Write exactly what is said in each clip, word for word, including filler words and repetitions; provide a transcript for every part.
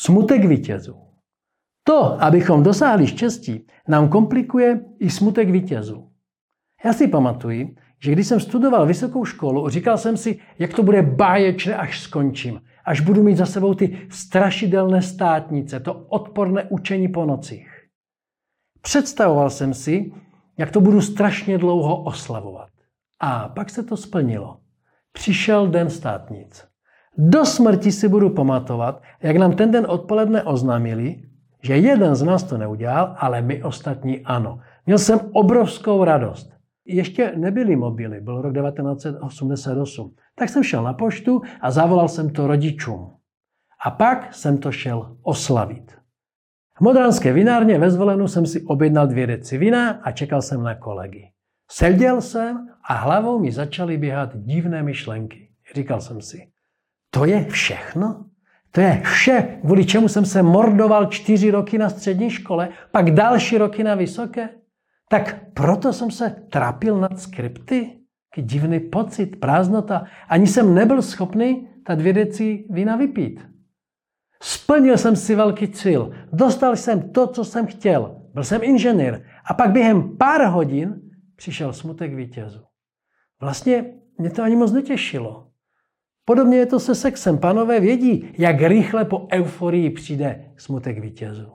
Smutek vítězů. To, abychom dosáhli štěstí, nám komplikuje i smutek vítězů. Já si pamatuji, že když jsem studoval vysokou školu, říkal jsem si, jak to bude báječné, až skončím. Až budu mít za sebou ty strašidelné státnice, to odporné učení po nocích. Představoval jsem si, jak to budu strašně dlouho oslavovat. A pak se to splnilo. Přišel den státnic. Do smrti si budu pamatovat, jak nám ten den odpoledne oznámili, že jeden z nás to neudělal, ale my ostatní ano. Měl jsem obrovskou radost. Ještě nebyly mobily, byl rok devatenáct set osmdesát osm. Tak jsem šel na poštu a zavolal jsem to rodičům. A pak jsem to šel oslavit. V Modranské vinárně ve Zvolenu jsem si objednal dvě deci vína a čekal jsem na kolegy. Seděl jsem a hlavou mi začaly běhat divné myšlenky. Říkal jsem si, to je všechno? To je vše, kvůli čemu jsem se mordoval čtyři roky na střední škole, pak další roky na vysoké? Tak proto jsem se trápil nad skripty? Jaký divný pocit, prázdnota. Ani jsem nebyl schopný ta dvě deci vína vypít. Splnil jsem si velký cíl. Dostal jsem to, co jsem chtěl. Byl jsem inženýr. A pak během pár hodin přišel smutek vítězů. Vlastně mě to ani moc netěšilo. Podobně je to se sexem. Pánové vědí, jak rychle po euforii přijde smutek vítězů.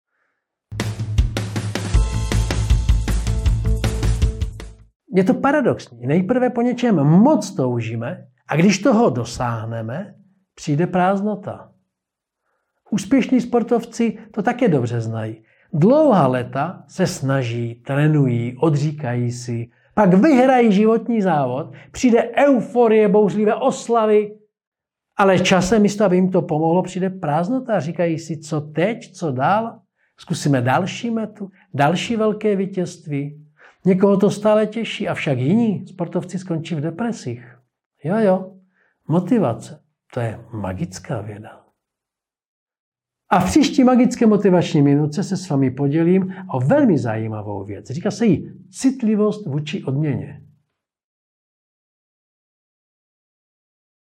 Je to paradoxní. Nejprve po něčem moc toužíme a když toho dosáhneme, přijde prázdnota. Úspěšní sportovci to také dobře znají. Dlouhá léta se snaží, trénují, odříkají si, pak vyhrají životní závod, přijde euforie, bouřlivé oslavy, ale časem místo, aby jim to pomohlo, přijde prázdnota. Říkají si, co teď, co dál? Zkusíme další metu, další velké vítězství. Někoho to stále těší, avšak jiní sportovci skončí v depresích. Jo, jo, motivace, to je magická věda. A v příští magické motivační minutce se s vámi podělím o velmi zajímavou věc. Říká se jí citlivost vůči odměně.